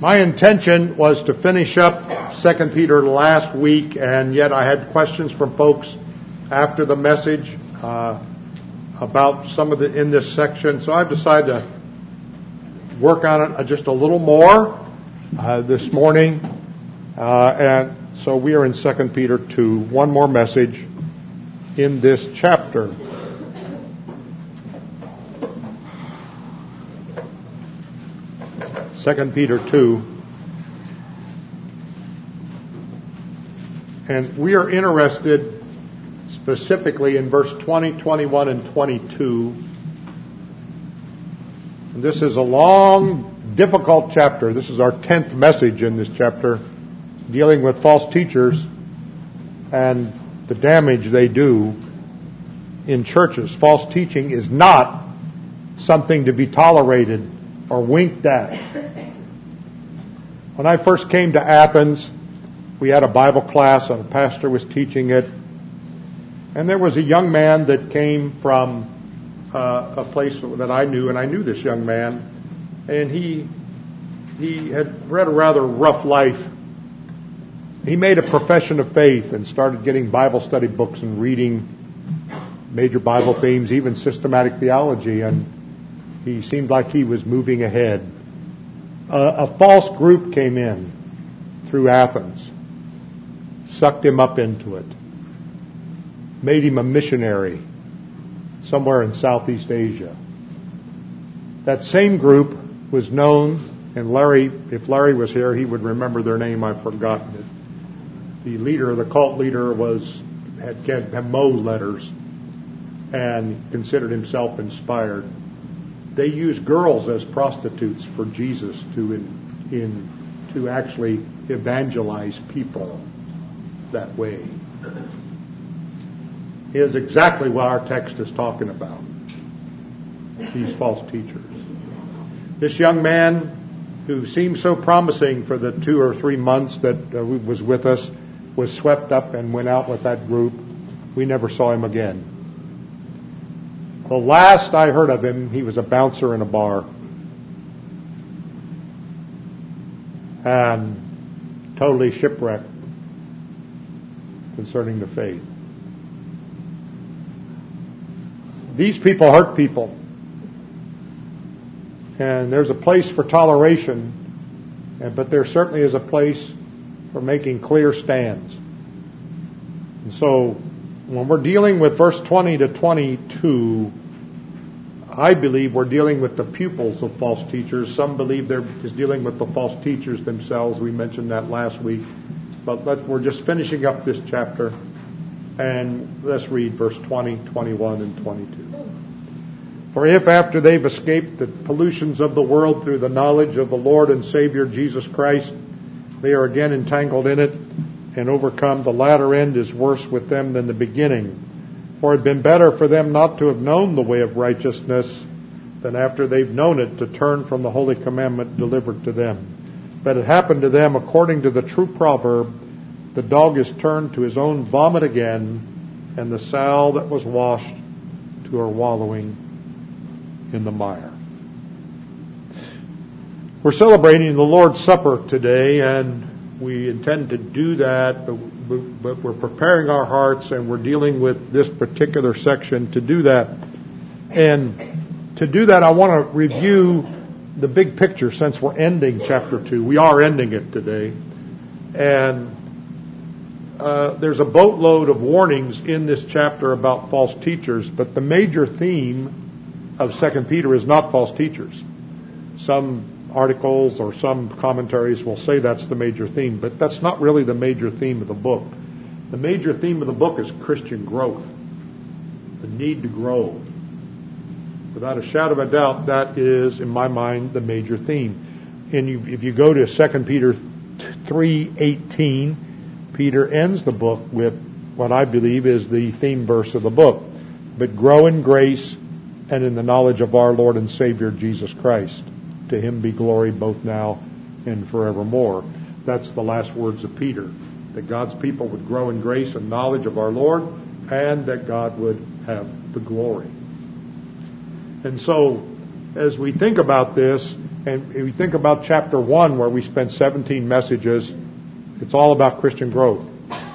My intention was to finish up 2 Peter last week, and yet I had questions from folks after the message about some of the in this section. So I've decided to work on it just a little more this morning. And so we are in 2 Peter 2, one more message in this chapter. Second Peter 2, and we are interested specifically in verse 20, 21, and 22. And this is a long, difficult chapter. This is our 10th message in this chapter, dealing with false teachers and the damage they do in churches. False teaching is not something to be tolerated or winked at. When I first came to Athens, we had a Bible class and a pastor was teaching it. And there was a young man that came from a place that I knew, and I knew this young man. And he had led a rather rough life. He made a profession of faith and started getting Bible study books and reading major Bible themes, even systematic theology. And he seemed like he was moving ahead. A false group came in through Athens, sucked him up into it, made him a missionary somewhere in Southeast Asia. That same group was known, and if Larry was here, he would remember their name. I've forgotten it. The leader, the cult leader, had Mo letters and considered himself inspired. They used girls as prostitutes for Jesus to actually evangelize people that way. Is exactly what our text is talking about. These false teachers. This young man, who seemed so promising for the 2 or 3 months that was with us, was swept up and went out with that group. We never saw him again. The last I heard of him, he was a bouncer in a bar. And totally shipwrecked concerning the faith. These people hurt people. And there's a place for toleration, but there certainly is a place for making clear stands. And so, when we're dealing with verse 20 to 22, I believe we're dealing with the pupils of false teachers. Some believe they're just dealing with the false teachers themselves. We mentioned that last week. But we're just finishing up this chapter. And let's read verse 20, 21, and 22. For if after they've escaped the pollutions of the world through the knowledge of the Lord and Savior Jesus Christ, they are again entangled in it and overcome, the latter end is worse with them than the beginning. For it had been better for them not to have known the way of righteousness than after they've known it to turn from the holy commandment delivered to them. But it happened to them according to the true proverb, the dog is turned to his own vomit again, and the sow that was washed to her wallowing in the mire. We're celebrating the Lord's Supper today, and we intend to do that, but we're preparing our hearts and we're dealing with this particular section to do that. And to do that, I want to review the big picture since we're ending chapter 2. We are ending it today. And there's a boatload of warnings in this chapter about false teachers, but the major theme of 2 Peter is not false teachers. Some articles or some commentaries will say that's the major theme, but that's not really the major theme of the book. The major theme of the book is Christian growth, the need to grow. Without a shadow of a doubt, that is, in my mind, the major theme. And if you go to 2 Peter 3:18, Peter ends the book with what I believe is the theme verse of the book. But grow in grace and in the knowledge of our Lord and Savior Jesus Christ. To him be glory both now and forevermore. That's the last words of Peter. That God's people would grow in grace and knowledge of our Lord, and that God would have the glory. And so, as we think about this, And if you think about chapter 1, where we spent 17 messages, it's all about Christian growth.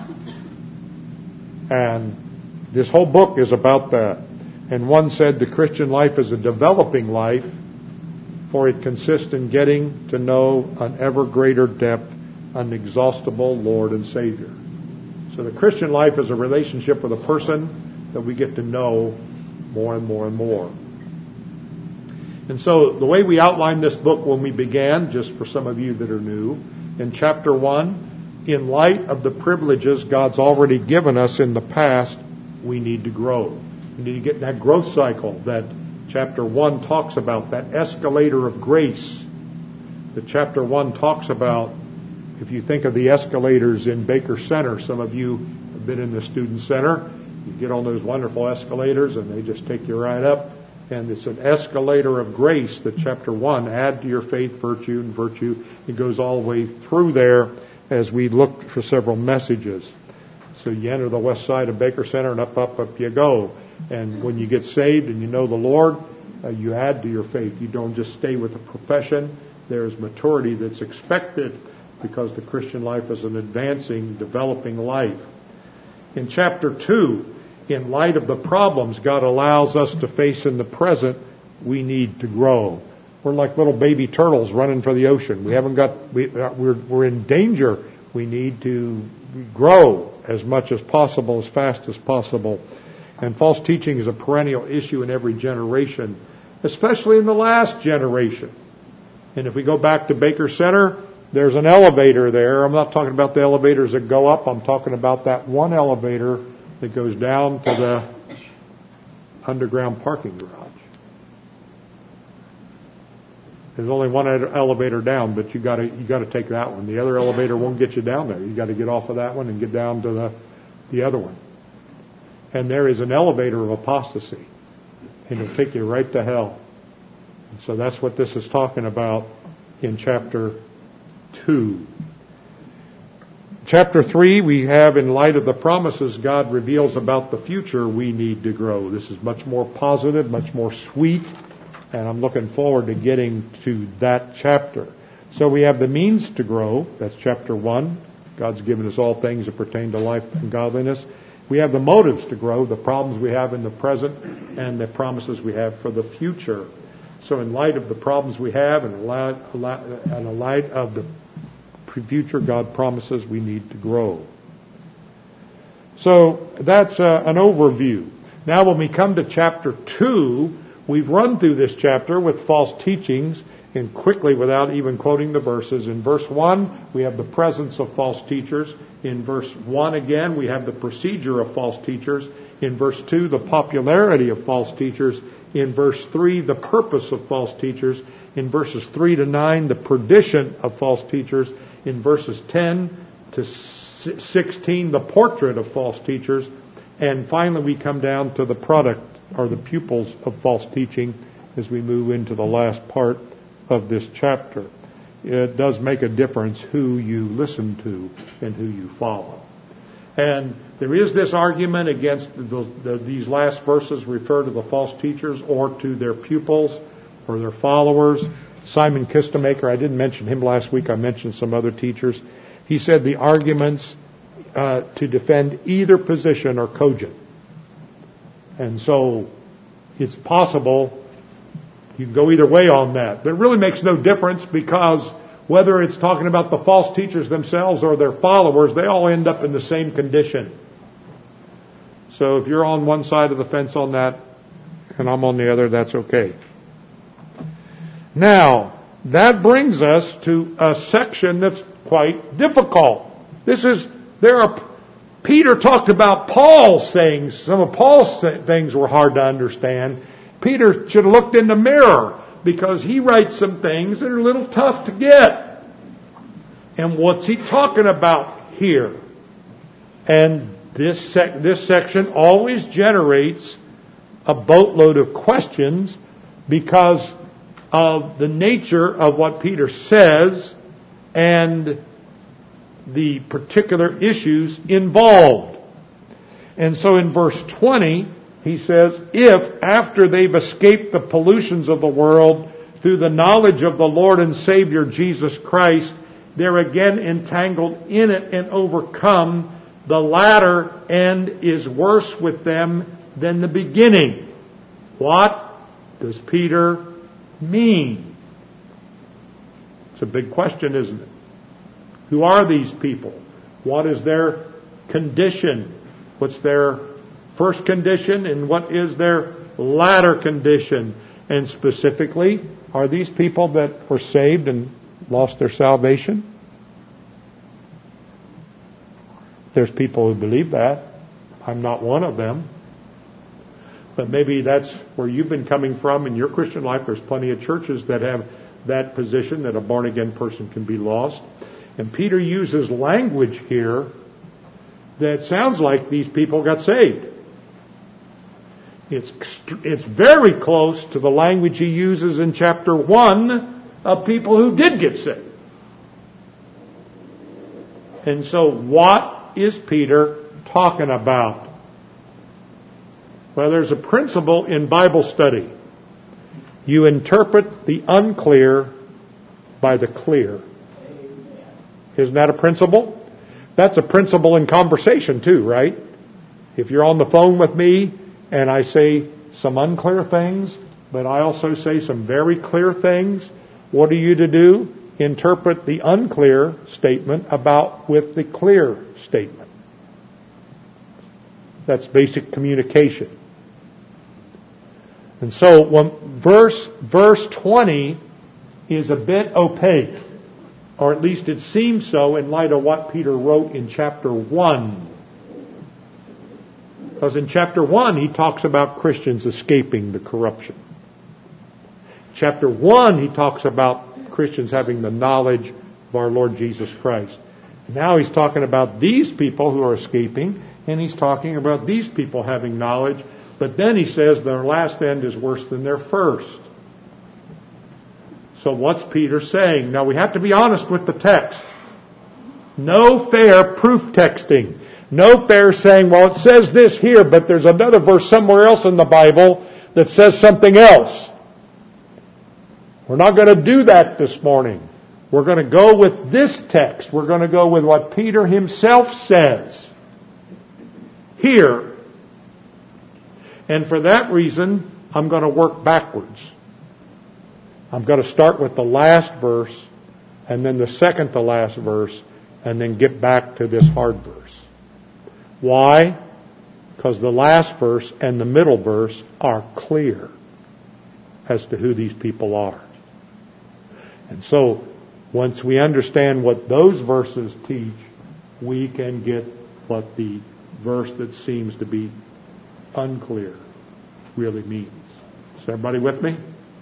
And this whole book is about that. And one said the Christian life is a developing life, for it consists in getting to know an ever greater depth an inexhaustible Lord and Savior. So the Christian life is a relationship with a person that we get to know more and more and more. And so the way we outlined this book when we began, just for some of you that are new, in chapter 1, in light of the privileges God's already given us in the past, we need to grow. We need to get in that growth cycle that chapter 1 talks about, that escalator of grace that chapter 1 talks about. If you think of the escalators in Baker Center, some of you have been in the student center, you get on those wonderful escalators and they just take you right up. And it's an escalator of grace that chapter 1, add to your faith, virtue, and virtue. It goes all the way through there as we look for several messages. So you enter the west side of Baker Center and up you go. And when you get saved and you know the Lord, you add to your faith. You don't just stay with the profession. There's maturity that's expected because the Christian life is an advancing, developing life. In chapter 2, in light of the problems God allows us to face in the present, we need to grow. We're like little baby turtles running for the ocean. We're in danger. We need to grow as much as possible, as fast as possible. And false teaching is a perennial issue in every generation, especially in the last generation. And if we go back to Baker Center, there's an elevator there. I'm not talking about the elevators that go up. I'm talking about that one elevator that goes down to the underground parking garage. There's only one elevator down, but you got to take that one. The other elevator won't get you down there. You got to get off of that one and get down to the other one. And there is an elevator of apostasy, and it'll take you right to hell. And so that's what this is talking about in chapter 2. Chapter 3, we have, in light of the promises God reveals about the future, we need to grow. This is much more positive, much more sweet, and I'm looking forward to getting to that chapter. So we have the means to grow. That's chapter 1. God's given us all things that pertain to life and godliness. We have the motives to grow, the problems we have in the present, and the promises we have for the future. So in light of the problems we have, and in light of the future God promises, we need to grow. So that's an overview. Now when we come to chapter 2, we've run through this chapter with false teachings, and quickly, without even quoting the verses. In verse 1, we have the presence of false teachers. In verse 1 again, we have the procedure of false teachers. In verse 2, the popularity of false teachers. In verse 3, the purpose of false teachers. In verses 3 to 9, the perdition of false teachers. In verses 10 to 16, the portrait of false teachers. And finally, we come down to the product, or the pupils of false teaching, as we move into the last part of this chapter. It does make a difference who you listen to and who you follow. And there is this argument against these last verses refer to the false teachers or to their pupils or their followers. Simon Kistemaker, I didn't mention him last week. I mentioned some other teachers. He said the arguments to defend either position are cogent. And so it's possible you can go either way on that. But it really makes no difference, because whether it's talking about the false teachers themselves or their followers, they all end up in the same condition. So if you're on one side of the fence on that and I'm on the other, that's okay. Now, that brings us to a section that's quite difficult. Peter talked about Paul's sayings. Some of Paul's things were hard to understand. Peter should have looked in the mirror, because he writes some things that are a little tough to get. And what's he talking about here? And this section always generates a boatload of questions because of the nature of what Peter says and the particular issues involved. And so in verse 20, he says, if after they've escaped the pollutions of the world through the knowledge of the Lord and Savior Jesus Christ, they're again entangled in it and overcome. The latter end is worse with them than the beginning. What does Peter mean? It's a big question, isn't it? Who are these people? What is their condition? What's their first condition and what is their latter condition? And specifically, are these people that were saved and lost their salvation? There's people who believe that. I'm not one of them. But maybe that's where you've been coming from in your Christian life. There's plenty of churches that have that position, that a born-again person can be lost. And Peter uses language here that sounds like these people got saved. It's very close to the language he uses in chapter 1 of people who did get saved. And so what is Peter talking about? Well, there's a principle in Bible study. You interpret the unclear by the clear. Isn't that a principle? That's a principle in conversation too, right? If you're on the phone with me and I say some unclear things, but I also say some very clear things, what are you to do? Interpret the unclear statement with the clear statement. That's basic communication. And so verse 20 is a bit opaque, or at least it seems so in light of what Peter wrote in chapter 1. Because in chapter 1 he talks about Christians escaping the corruption. Chapter 1 he talks about Christians having the knowledge of our Lord Jesus Christ. Now he's talking about these people who are escaping, and he's talking about these people having knowledge. But then he says their last end is worse than their first. So what's Peter saying? Now we have to be honest with the text. No fair proof texting. No fair saying, well, it says this here, but there's another verse somewhere else in the Bible that says something else. We're not going to do that this morning. We're going to go with this text. We're going to go with what Peter himself says here. And for that reason, I'm going to work backwards. I'm going to start with the last verse, and then the second to last verse, and then get back to this hard verse. Why? Because the last verse and the middle verse are clear as to who these people are. And so, once we understand what those verses teach, we can get what the verse that seems to be unclear really means. Is everybody with me?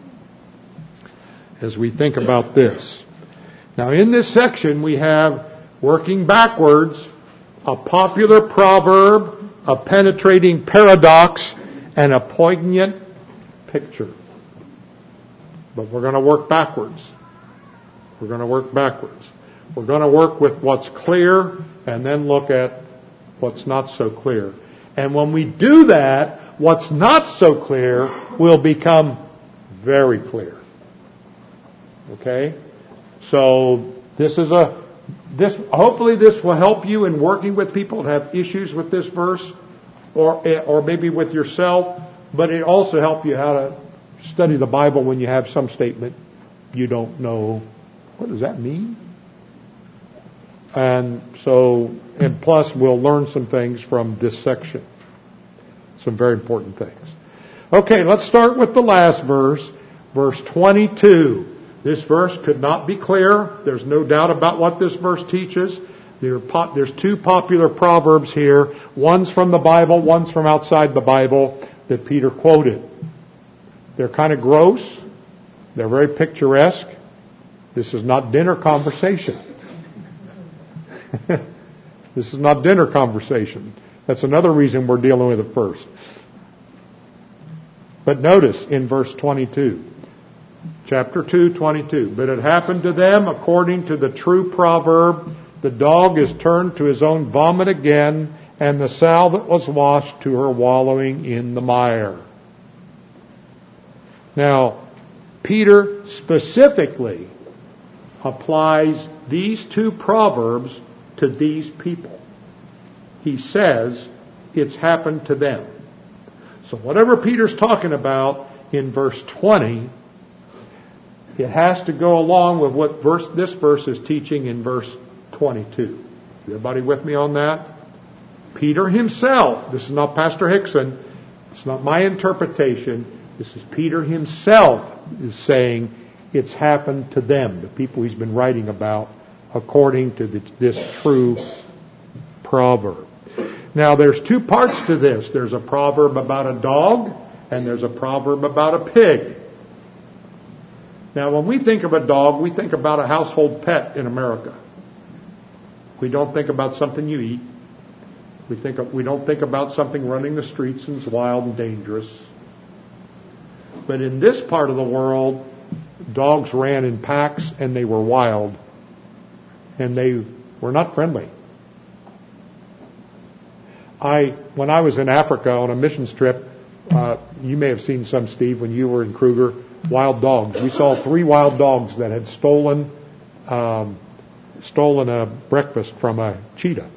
As we think about this. Now in this section we have, working backwards, a popular proverb, a penetrating paradox, and a poignant picture. But we're going to work backwards. We're going to work backwards. We're going to work with what's clear and then look at what's not so clear. And when we do that, what's not so clear will become very clear. Okay? So hopefully this will help you in working with people that have issues with this verse or maybe with yourself, but it also helps you how to study the Bible when you have some statement you don't know. What does that mean? And plus we'll learn some things from this section. Some very important things. Okay, let's start with the last verse, verse 22. This verse could not be clearer. There's no doubt about what this verse teaches. There's two popular proverbs here. One's from the Bible, one's from outside the Bible that Peter quoted. They're kind of gross. They're very picturesque. This is not dinner conversation. This is not dinner conversation. That's another reason we're dealing with it first. But notice in verse 22, chapter 2, 22. But it happened to them according to the true proverb, the dog is turned to his own vomit again, and the sow that was washed to her wallowing in the mire. Now, Peter specifically applies these two proverbs to these people. He says it's happened to them. So whatever Peter's talking about in verse 20, it has to go along with what this verse is teaching in verse 22. Everybody with me on that? Peter himself, this is not Pastor Hickson, it's not my interpretation, this is Peter himself is saying it's happened to them, the people he's been writing about, according to this true proverb. Now there's two parts to this. There's a proverb about a dog, and there's a proverb about a pig. Now when we think of a dog, we think about a household pet in America. We don't think about something you eat. We don't think about something running the streets and is wild and dangerous. But in this part of the world, dogs ran in packs and they were wild. And they were not friendly. When I was in Africa on a missions trip, you may have seen some, Steve, when you were in Kruger, wild dogs. We saw 3 wild dogs that had stolen a breakfast from a cheetah.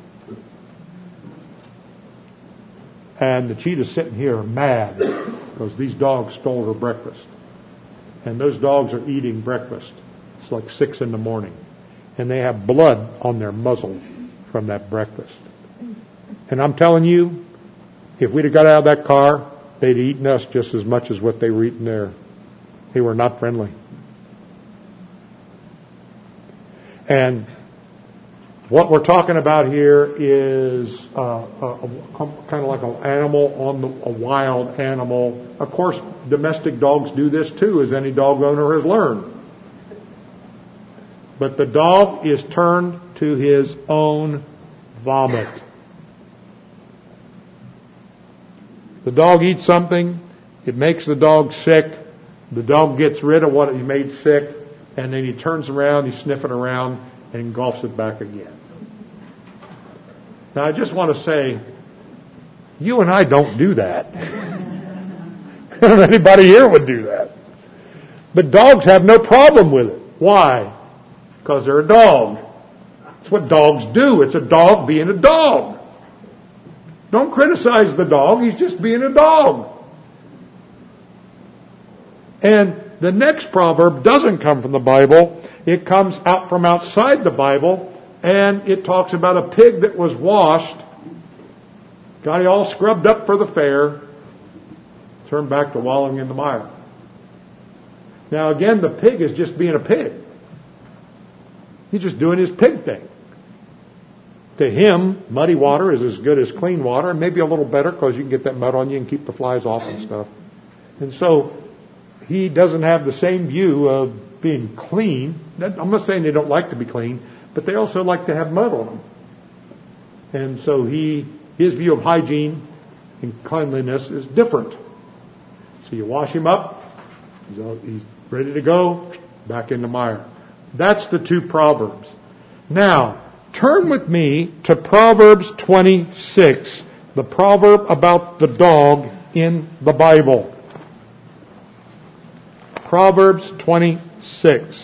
And the cheetah's sitting here mad because these dogs stole her breakfast. And those dogs are eating breakfast. It's like 6 a.m. And they have blood on their muzzle from that breakfast. And I'm telling you, if we'd have got out of that car, they'd eaten us just as much as what they were eating there. They were not friendly. And what we're talking about here is kind of like an animal a wild animal. Of course, domestic dogs do this too, as any dog owner has learned. But the dog is turned to his own vomit. The dog eats something, it makes the dog sick, the dog gets rid of what he made sick, and then he turns around, he's sniffing around, and engulfs it back again. Now I just want to say, you and I don't do that. I don't know anybody here would do that. But dogs have no problem with it. Why? Because they're a dog. It's what dogs do. It's a dog being a dog. Don't criticize the dog. He's just being a dog. And the next proverb doesn't come from the Bible. It comes out from outside the Bible. And it talks about a pig that was washed, got it all scrubbed up for the fair, turned back to wallowing in the mire. Now again, the pig is just being a pig. He's just doing his pig thing. To him, muddy water is as good as clean water, and maybe a little better because you can get that mud on you and keep the flies off and stuff. And so he doesn't have the same view of being clean. I'm not saying they don't like to be clean, but they also like to have mud on them. And so his view of hygiene and cleanliness is different. So you wash him up, he's ready to go, back in the mire. That's the 2 proverbs. Now, turn with me to Proverbs 26, the proverb about the dog in the Bible. Proverbs 26.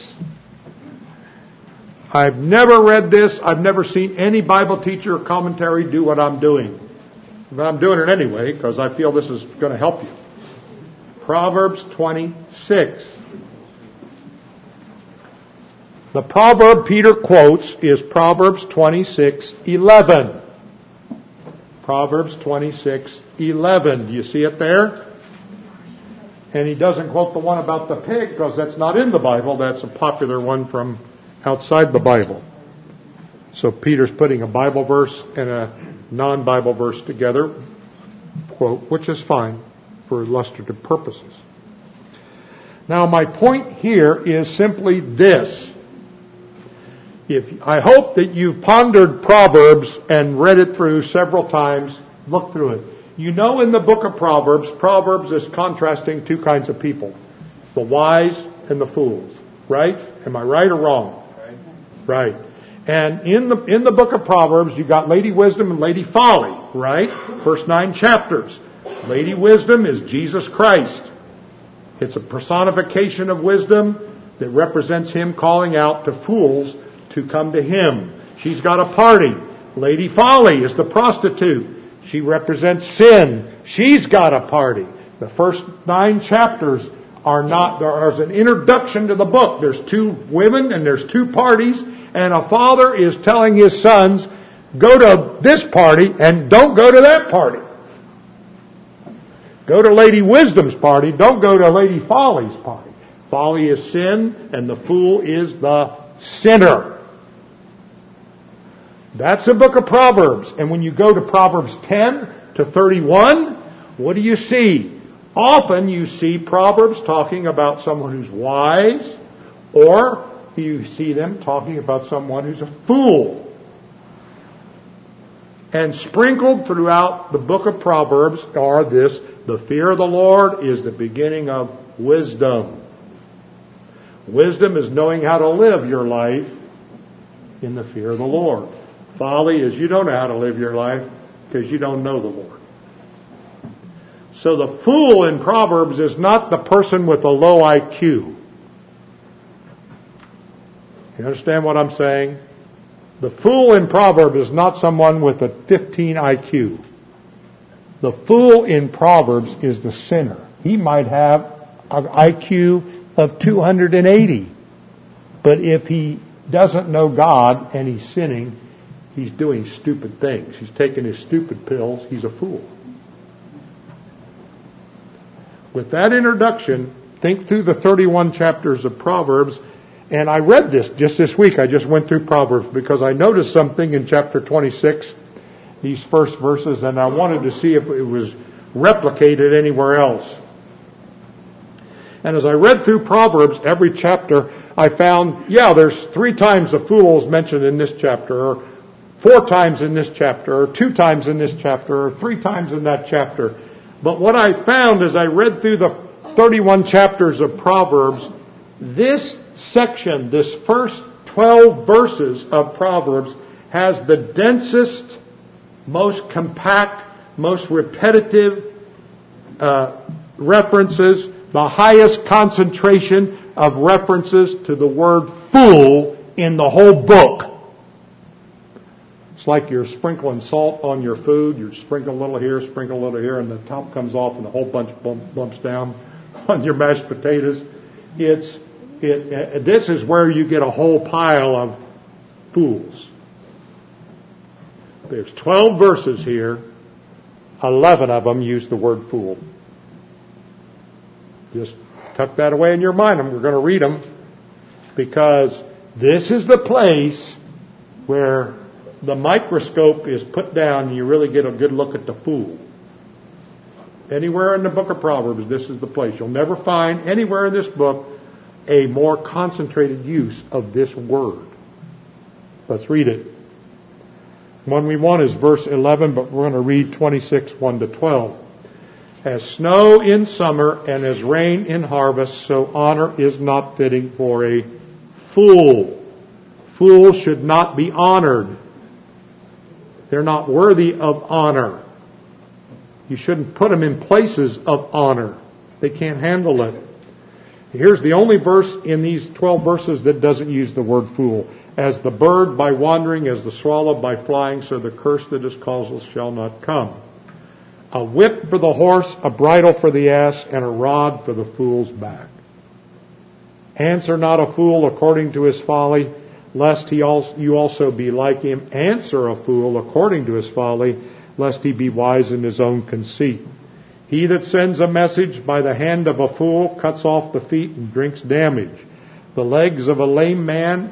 I've never read this. I've never seen any Bible teacher or commentary do what I'm doing. But I'm doing it anyway because I feel this is going to help you. Proverbs 26. The proverb Peter quotes is Proverbs 26:11. Proverbs 26:11. Do you see it there? And he doesn't quote the one about the pig because that's not in the Bible. That's a popular one from outside the Bible. So Peter's putting a Bible verse and a non-Bible verse together, quote, which is fine for illustrative purposes. Now my point here is simply this. I hope that you've pondered Proverbs and read it through several times, looked through it. You know in the book of Proverbs is contrasting 2 kinds of people, the wise and the fools, right? Am I right or wrong? Right. And in the book of Proverbs, you got Lady Wisdom and Lady Folly, right? First 9 chapters. Lady Wisdom is Jesus Christ. It's a personification of wisdom that represents him calling out to fools to come to him. She's got a party. Lady Folly is the prostitute. She represents sin. She's got a party. The first 9 chapters there's an introduction to the book. There's 2 women and there's 2 parties, and a father is telling his sons, go to this party and don't go to that party. Go to Lady Wisdom's party, don't go to Lady Folly's party. Folly is sin, and the fool is the sinner. That's the book of Proverbs. And when you go to Proverbs 10 to 31, what do you see? Often you see Proverbs talking about someone who's wise, or you see them talking about someone who's a fool. And sprinkled throughout the book of Proverbs are this: the fear of the Lord is the beginning of wisdom. Wisdom is knowing how to live your life in the fear of the Lord. Folly is you don't know how to live your life because you don't know the Lord. So the fool in Proverbs is not the person with a low IQ. You understand what I'm saying? The fool in Proverbs is not someone with a 15 IQ. The fool in Proverbs is the sinner. He might have an IQ of 280. But if he doesn't know God and he's sinning, he's doing stupid things. He's taking his stupid pills. He's a fool. With that introduction, think through the 31 chapters of Proverbs. And I read this just this week. I just went through Proverbs because I noticed something in chapter 26, these first verses, and I wanted to see if it was replicated anywhere else. And as I read through Proverbs, every chapter, I found, there's 3 times the fool is mentioned in this chapter, or 4 times in this chapter, or 2 times in this chapter, or 3 times in that chapter. But what I found as I read through the 31 chapters of Proverbs, this section, this first 12 verses of Proverbs, has the densest, most compact, most repetitive references, the highest concentration of references to the word fool in the whole book. It's like you're sprinkling salt on your food. You sprinkle a little here, and the top comes off and a whole bunch bumps down on your mashed potatoes. This is where you get a whole pile of fools. There's 12 verses here. 11 of them use the word fool. Just tuck that away in your mind. We're going to read them because this is the place where the microscope is put down and you really get a good look at the fool. Anywhere in the book of Proverbs, this is the place. You'll never find anywhere in this book a more concentrated use of this word. Let's read it. One we want is verse 11, but we're going to read 26, 1 to 12. As snow in summer and as rain in harvest, so honor is not fitting for a fool. Fools should not be honored. They're not worthy of honor. You shouldn't put them in places of honor. They can't handle it. Here's the only verse in these 12 verses that doesn't use the word fool. As the bird by wandering, as the swallow by flying, so the curse that is causeless shall not come. A whip for the horse, a bridle for the ass, and a rod for the fool's back. Answer not a fool according to his folly, lest you also be like him. Answer a fool according to his folly, lest he be wise in his own conceit. He that sends a message by the hand of a fool cuts off the feet and drinks damage. The legs of the lame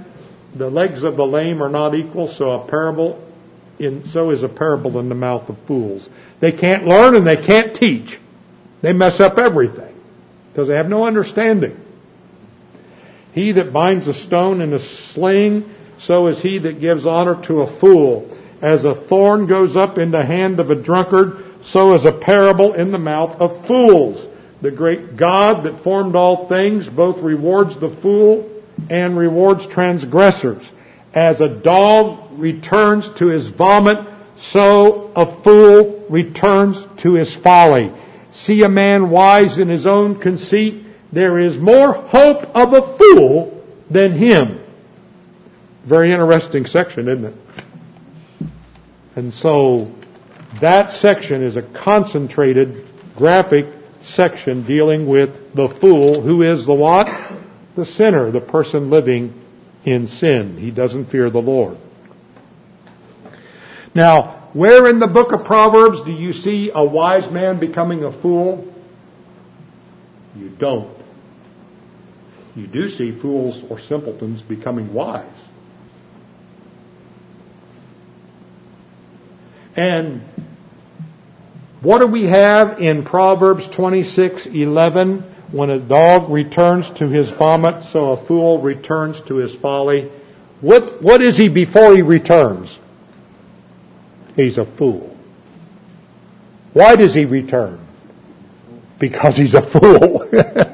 are not equal, so is a parable in the mouth of fools. They can't learn and they can't teach. They mess up everything because they have no understanding. He that binds a stone in a sling, so is he that gives honor to a fool. As a thorn goes up in the hand of a drunkard, so is a parable in the mouth of fools. The great God that formed all things both rewards the fool and rewards transgressors. As a dog returns to his vomit, so a fool returns to his folly. See a man wise in his own conceit, there is more hope of a fool than him. Very interesting section, isn't it? And so that section is a concentrated, graphic section dealing with the fool, who is the what? The sinner, the person living in sin. He doesn't fear the Lord. Now, where in the book of Proverbs do you see a wise man becoming a fool? You don't. You do see fools or simpletons becoming wise. And what do we have in Proverbs 26:11? When a dog returns to his vomit, so a fool returns to his folly. What is he before he returns? He's a fool. Why does he return? Because he's a fool.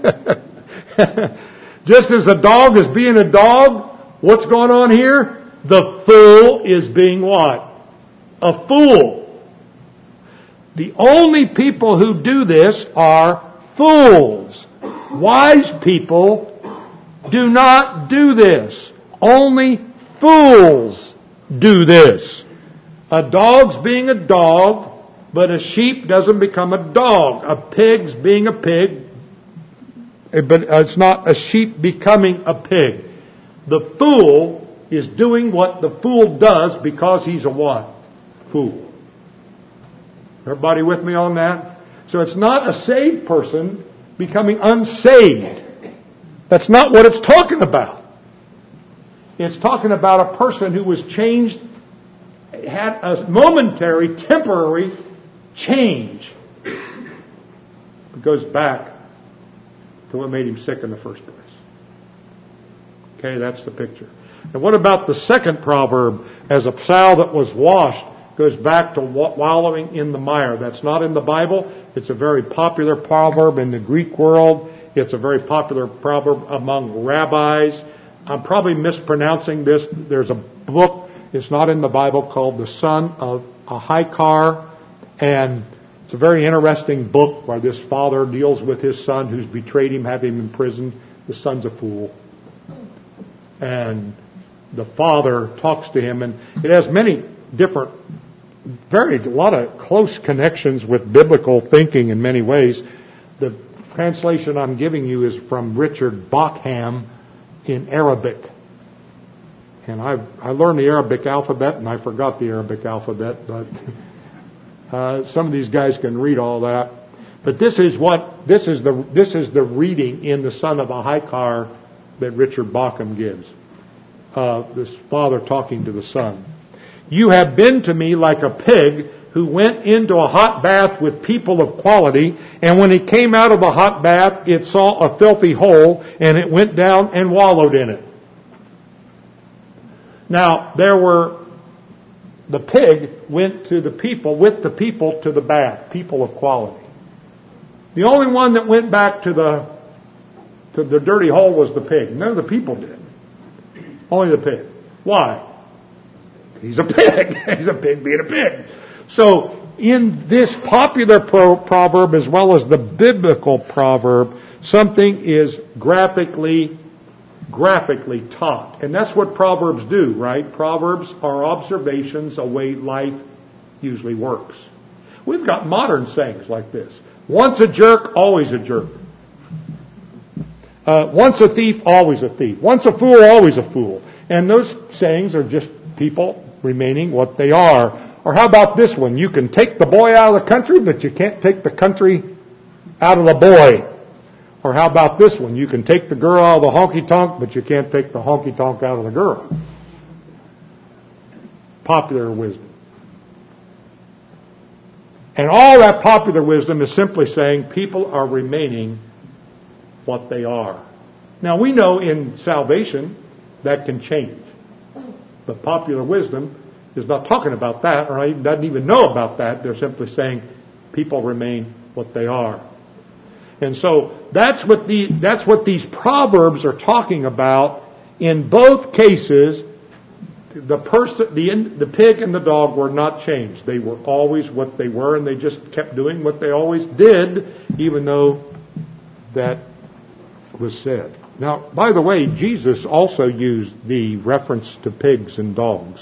Just as a dog is being a dog, what's going on here? The fool is being what? A fool. The only people who do this are fools. Wise people do not do this. Only fools do this. A dog's being a dog, but a sheep doesn't become a dog. A pig's being a pig, but it's not a sheep becoming a pig. The fool is doing what the fool does because he's a what? Fool. Everybody with me on that? So it's not a saved person becoming unsaved. That's not what it's talking about. It's talking about a person who was changed, had a momentary, temporary change. It goes back to what made him sick in the first place. Okay, that's the picture. And what about the second proverb? As a sow that was washed goes back to wallowing in the mire. That's not in the Bible. It's a very popular proverb in the Greek world. It's a very popular proverb among rabbis. I'm probably mispronouncing this. There's a book, it's not in the Bible, called The Son of Ahicar. And it's a very interesting book where this father deals with his son who's betrayed him, having him in prison. The son's a fool. And the father talks to him, and it has many different, a lot of close connections with biblical thinking in many ways. The translation I'm giving you is from Richard Bockham in Arabic. And I learned the Arabic alphabet, and I forgot the Arabic alphabet, but some of these guys can read all that. But this is the reading in The Son of Ahicar that Richard Bockham gives. This father talking to the son. You have been to me like a pig who went into a hot bath with people of quality, and when it came out of the hot bath, it saw a filthy hole, and it went down and wallowed in it. Now, the pig went to the people, with the people to the bath, people of quality. The only one that went back to the dirty hole was the pig. None of the people did. Only the pig. Why? He's a pig. He's a pig being a pig. So, in this popular proverb as well as the biblical proverb, something is graphically taught. And that's what Proverbs do, right? Proverbs are observations, a way life usually works. We've got modern sayings like this. Once a jerk, always a jerk. Once a thief, always a thief. Once a fool, always a fool. And those sayings are just people remaining what they are. Or how about this one? You can take the boy out of the country, but you can't take the country out of the boy. Or how about this one? You can take the girl out of the honky-tonk, but you can't take the honky-tonk out of the girl. Popular wisdom. And all that popular wisdom is simply saying people are remaining what they are. Now we know in salvation that can change. But popular wisdom is not talking about that, or doesn't even know about that. They're simply saying people remain what they are. And so that's what these proverbs are talking about. In both cases, the pig and the dog were not changed. They were always what they were, and they just kept doing what they always did, even though that was said. Now, by the way, Jesus also used the reference to pigs and dogs.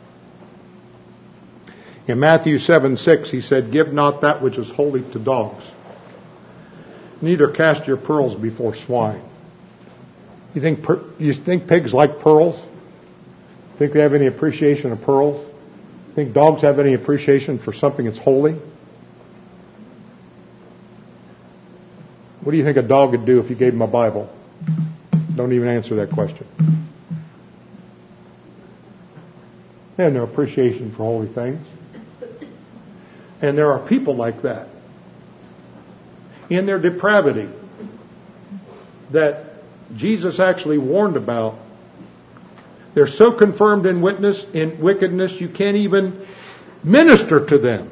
In Matthew 7:6, he said, "Give not that which is holy to dogs. Neither cast your pearls before swine." You think pigs like pearls? Think they have any appreciation of pearls? Think dogs have any appreciation for something that's holy? What do you think a dog would do if you gave him a Bible? Don't even answer that question. They have no appreciation for holy things. And there are people like that in their depravity that Jesus actually warned about. They're so confirmed in wickedness, you can't even minister to them.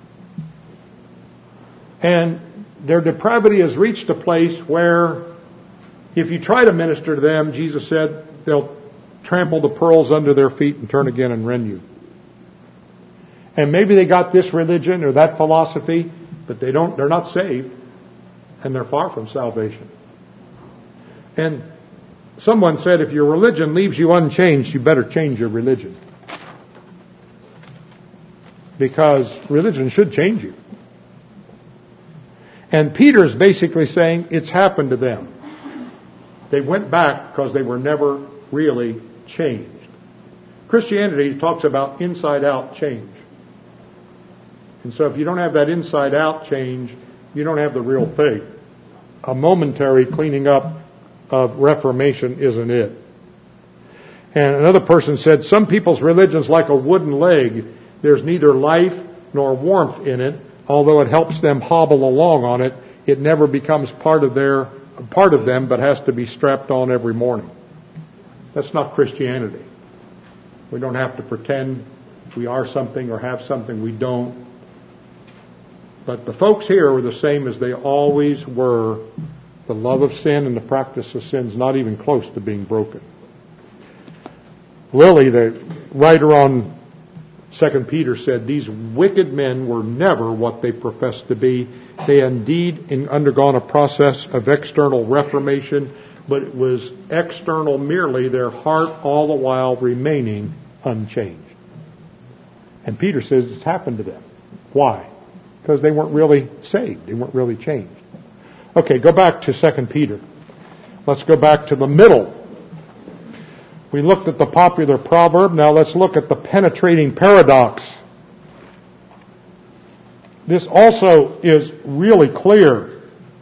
And their depravity has reached a place where if you try to minister to them, Jesus said, they'll trample the pearls under their feet and turn again and rend you. And maybe they got this religion or that philosophy, but they're not saved, and they're far from salvation. And someone said, if your religion leaves you unchanged, you better change your religion. Because religion should change you. And Peter's basically saying it's happened to them. They went back because they were never really changed. Christianity talks about inside-out change. And so if you don't have that inside-out change, you don't have the real thing. A momentary cleaning up of reformation isn't it. And another person said, some people's religion's like a wooden leg. There's neither life nor warmth in it. Although it helps them hobble along on it, it never becomes part of them, but has to be strapped on every morning. That's not Christianity. We don't have to pretend we are something or have something we don't. But the folks here were the same as they always were. The love of sin and the practice of sin is not even close to being broken. Lilly, the writer on 2 Peter, said, these wicked men were never what they professed to be. They indeed undergone a process of external reformation, but it was external merely, their heart all the while remaining unchanged. And Peter says it's happened to them. Why? Because they weren't really saved. They weren't really changed. Okay, go back to 2 Peter. Let's go back to the middle. We looked at the popular proverb. Now let's look at the penetrating paradox. This also is really clear.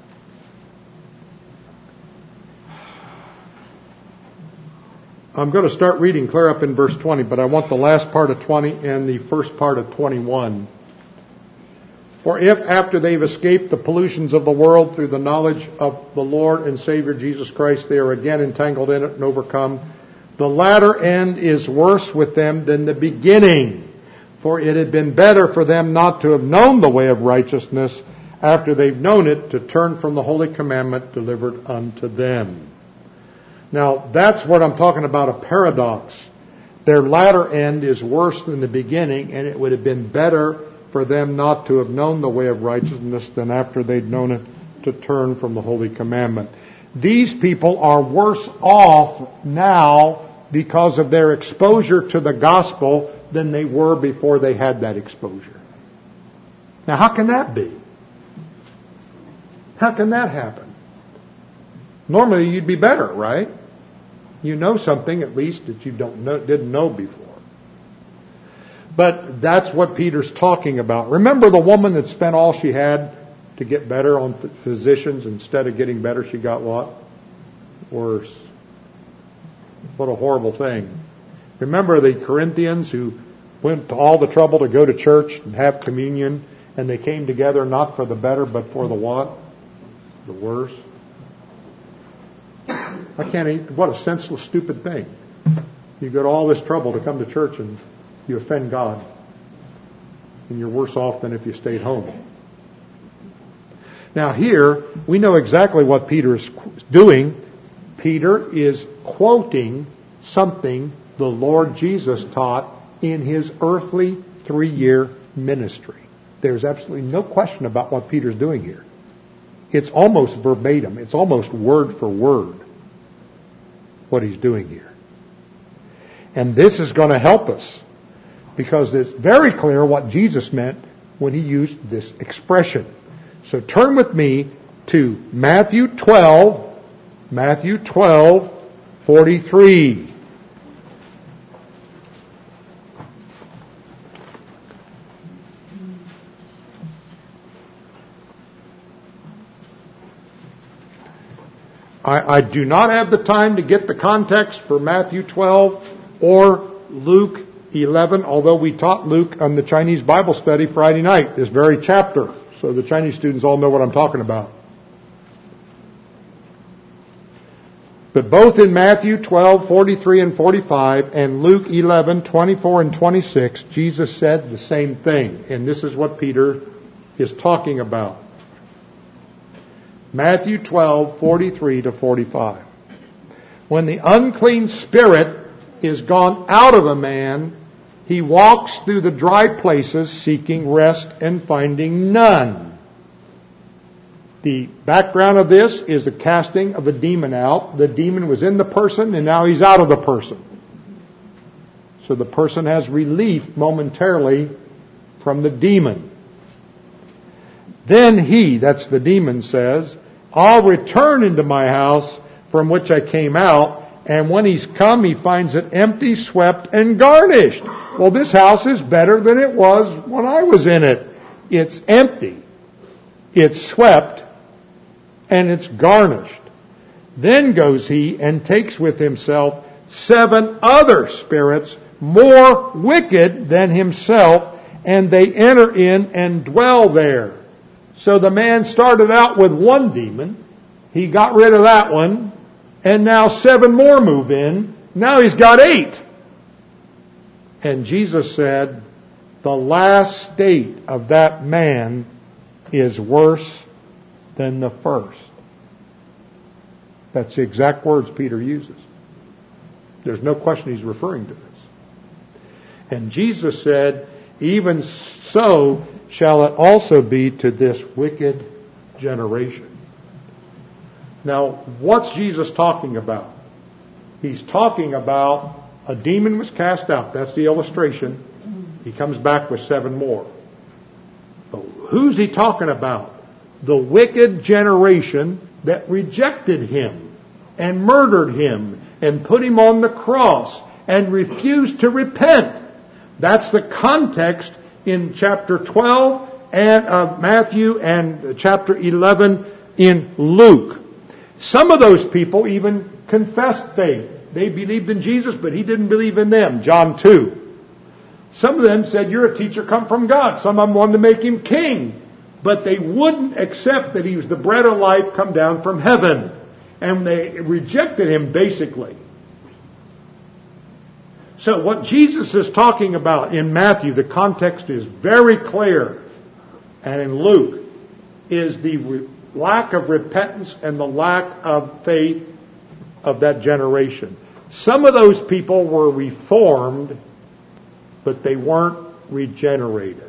I'm going to start reading clear up in verse 20, but I want the last part of 20 and the first part of 21. For if after they've escaped the pollutions of the world through the knowledge of the Lord and Savior Jesus Christ, they are again entangled in it and overcome, the latter end is worse with them than the beginning. For it had been better for them not to have known the way of righteousness after they've known it, to turn from the holy commandment delivered unto them. Now, that's what I'm talking about, a paradox. Their latter end is worse than the beginning, and it would have been better for them not to have known the way of righteousness than after they'd known it, to turn from the holy commandment. These people are worse off now because of their exposure to the gospel than they were before they had that exposure. Now, how can that be? How can that happen? Normally, you'd be better, right? You know something, at least, that you didn't know before. But that's what Peter's talking about. Remember the woman that spent all she had to get better on physicians? Instead of getting better, she got what? Worse. What a horrible thing. Remember the Corinthians who went to all the trouble to go to church and have communion, and they came together not for the better, but for the what? The worse. What a senseless, stupid thing. You go to all this trouble to come to church and you offend God. And you're worse off than if you stayed home. Now here, we know exactly what Peter is doing. Peter is quoting something the Lord Jesus taught in his earthly 3-year ministry. There's absolutely no question about what Peter's doing here. It's almost verbatim. It's almost word for word what he's doing here. And this is going to help us because it's very clear what Jesus meant when he used this expression. So turn with me to Matthew 12:43. I do not have the time to get the context for Matthew 12 or Luke 11, although we taught Luke on the Chinese Bible study Friday night, this very chapter. So the Chinese students all know what I'm talking about. But both in Matthew 12:43 and 45 and Luke 11:24 and 26, Jesus said the same thing. And this is what Peter is talking about. Matthew 12:43 to 45. When the unclean spirit is gone out of a man, he walks through the dry places seeking rest and finding none. The background of this is the casting of a demon out. The demon was in the person and now he's out of the person. So the person has relief momentarily from the demon. Then he, that's the demon, says, I'll return into my house from which I came out. And when he's come, he finds it empty, swept, and garnished. Well, this house is better than it was when I was in it. It's empty. It's swept. And it's garnished. Then goes he and takes with himself 7 other spirits more wicked than himself, and they enter in and dwell there. So the man started out with 1 demon. He got rid of that one. And now 7 more move in. Now he's got 8. And Jesus said, the last state of that man is worse than the first. That's the exact words Peter uses. There's no question he's referring to this. And Jesus said, even so shall it also be to this wicked generation. Now, what's Jesus talking about? He's talking about a demon was cast out. That's the illustration. He comes back with 7 more. But who's he talking about? The wicked generation that rejected him and murdered him and put him on the cross and refused to repent. That's the context in chapter 12 of Matthew and chapter 11 in Luke. Some of those people even confessed faith. They believed in Jesus, but he didn't believe in them. John 2. Some of them said, you're a teacher come from God. Some of them wanted to make him king. But they wouldn't accept that he was the bread of life come down from heaven. And they rejected him basically. So what Jesus is talking about in Matthew, the context is very clear. And in Luke, is the lack of repentance and the lack of faith of that generation. Some of those people were reformed, but they weren't regenerated.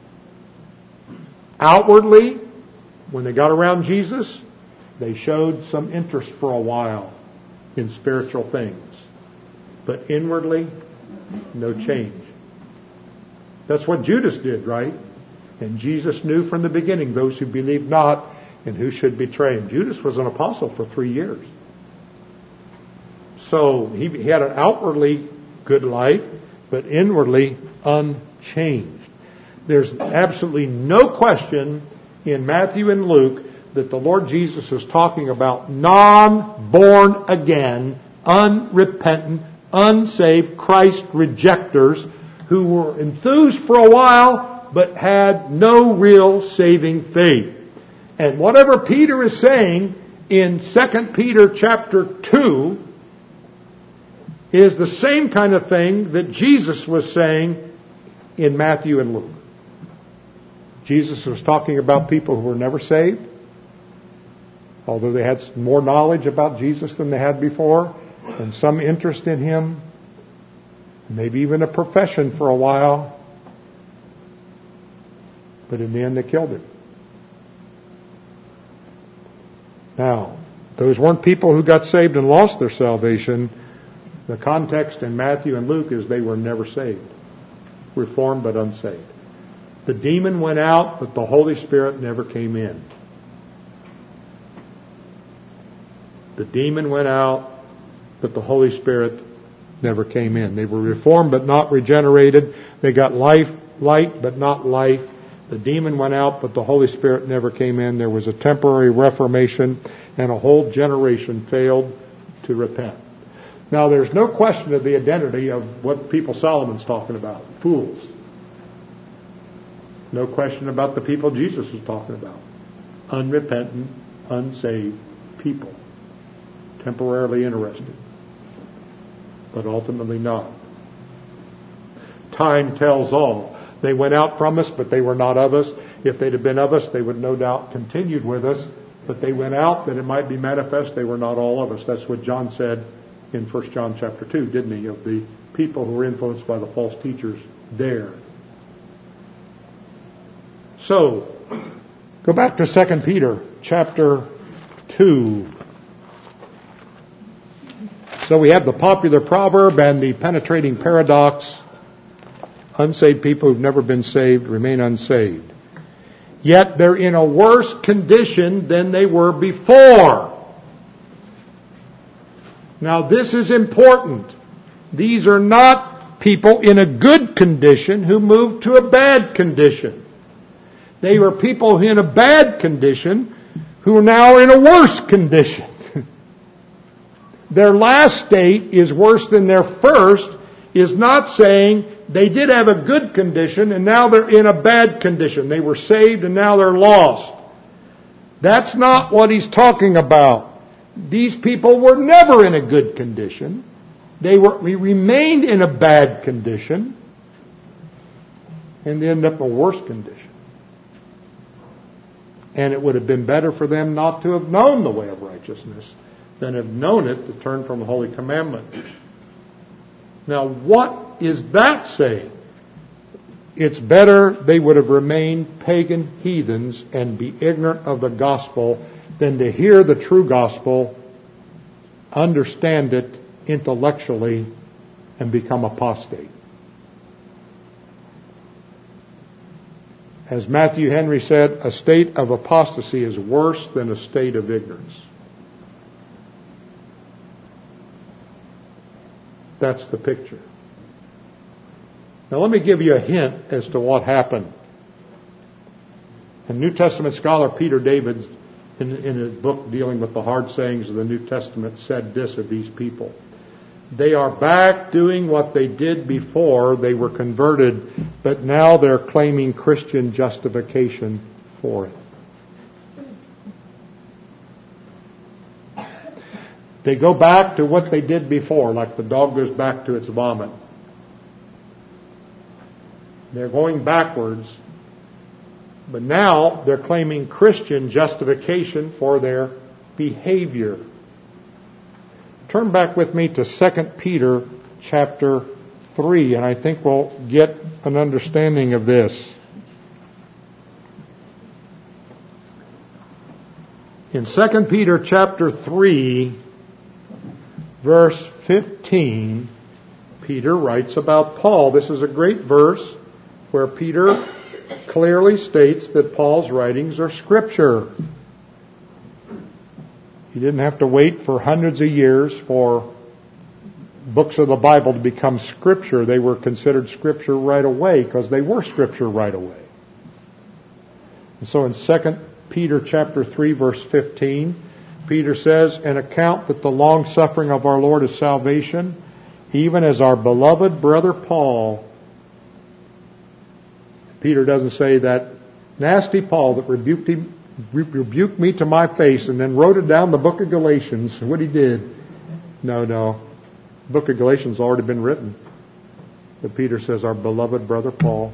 Outwardly, when they got around Jesus, they showed some interest for a while in spiritual things. But inwardly, no change. That's what Judas did, right? And Jesus knew from the beginning those who believed not and who should betray him. Judas was an apostle for 3 years. So he had an outwardly good life, but inwardly unchanged. There's absolutely no question in Matthew and Luke that the Lord Jesus is talking about non-born again, unrepentant, unsaved Christ rejectors who were enthused for a while but had no real saving faith. And whatever Peter is saying in 2 Peter chapter 2 is the same kind of thing that Jesus was saying in Matthew and Luke. Jesus was talking about people who were never saved, although they had more knowledge about Jesus than they had before, and some interest in him, maybe even a profession for a while, but in the end they killed him. Now, those weren't people who got saved and lost their salvation. The context in Matthew and Luke is they were never saved. Reformed but unsaved. The demon went out, but the Holy Spirit never came in. The demon went out, but the Holy Spirit never came in. They were reformed but not regenerated. They got light but not life. The demon went out, but the Holy Spirit never came in. There was a temporary reformation, and a whole generation failed to repent. Now, there's no question of the identity of what people Solomon's talking about. Fools. No question about the people Jesus was talking about. Unrepentant, unsaved people. Temporarily interested, but ultimately not. Time tells all. They went out from us, but they were not of us. If they'd have been of us, they would no doubt continued with us, but they went out that it might be manifest they were not all of us. That's what John said in 1 John chapter 2, didn't he, of the people who were influenced by the false teachers there. So, go back to 2 Peter chapter 2. So we have the popular proverb and the penetrating paradox. Unsaved people who've never been saved remain unsaved. Yet they're in a worse condition than they were before. Now this is important. These are not people in a good condition who moved to a bad condition. They were people in a bad condition who are now in a worse condition. Their last state is worse than their first is not saying they did have a good condition and now they're in a bad condition. They were saved and now they're lost. That's not what he's talking about. These people were never in a good condition. They remained in a bad condition and they ended up in a worse condition. And it would have been better for them not to have known the way of righteousness than have known it to turn from the holy commandment. Now, what is that saying? It's better they would have remained pagan heathens and be ignorant of the gospel than to hear the true gospel, understand it intellectually, and become apostate. As Matthew Henry said, a state of apostasy is worse than a state of ignorance. That's the picture. Now let me give you a hint as to what happened. A New Testament scholar, Peter Davids, in his book dealing with the hard sayings of the New Testament, said this of these people. They are back doing what they did before they were converted, but now they're claiming Christian justification for it. They go back to what they did before, like the dog goes back to its vomit. They're going backwards, but now they're claiming Christian justification for their behavior. Turn back with me to 2 Peter chapter 3, and I think we'll get an understanding of this. In 2 Peter chapter 3, verse 15, Peter writes about Paul. This is a great verse where Peter clearly states that Paul's writings are Scripture. He didn't have to wait for hundreds of years for books of the Bible to become Scripture. They were considered Scripture right away because they were Scripture right away. And so in 2 Peter chapter 3, verse 15, Peter says, "An account that the long suffering of our Lord is salvation, even as our beloved brother Paul." Peter doesn't say that nasty Paul that rebuked me to my face and then wrote it down the book of Galatians, what he did. No. The book of Galatians has already been written. But Peter says, our beloved brother Paul.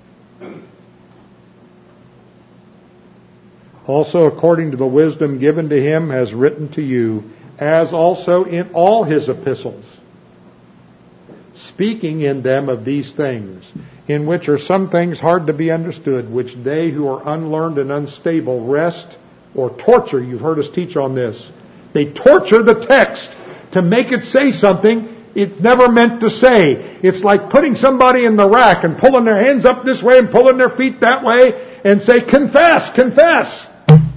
Also, according to the wisdom given to him, has written to you, as also in all his epistles, speaking in them of these things, in which are some things hard to be understood, which they who are unlearned and unstable wrest or torture. You've heard us teach on this. They torture the text to make it say something it's never meant to say. It's like putting somebody in the rack and pulling their hands up this way and pulling their feet that way and say, confess, confess.